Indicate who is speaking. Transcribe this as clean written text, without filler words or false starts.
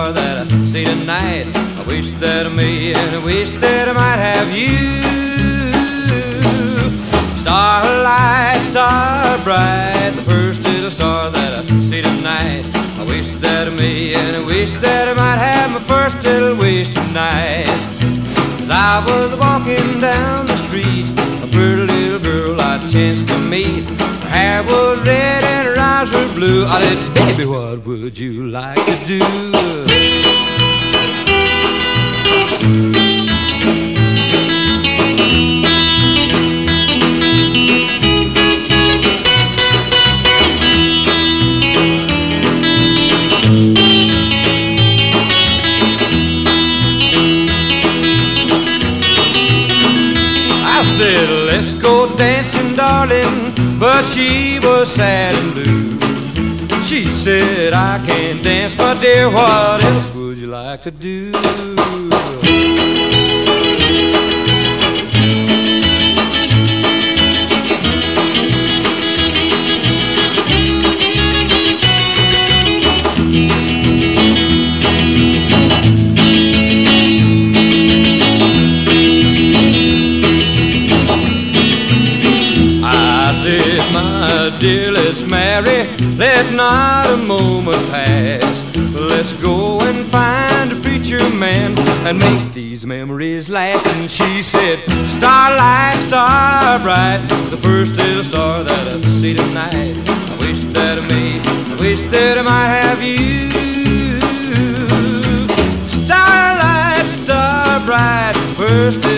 Speaker 1: star that I see tonight. I wish that I may, and I wish that I might have you. Starlight, star bright, the first little star that I see tonight. I wish that I may, and I wish that I might have my first little wish tonight. As I was walking down the street, a pretty little girl I chanced to meet. Her hair was red and her eyes were blue. I said, baby, what would you like to do? I said, let's go dancing, darling, but she was sad and blue. She said, I can't dance, but dear, what else would you like to do? My dear, let's marry, let not a moment pass. Let's go and find a preacher man and make these memories last. And she said, starlight, star bright, the first little star that I see tonight. I wish that I may, I wish that I might have you. Starlight, star bright, first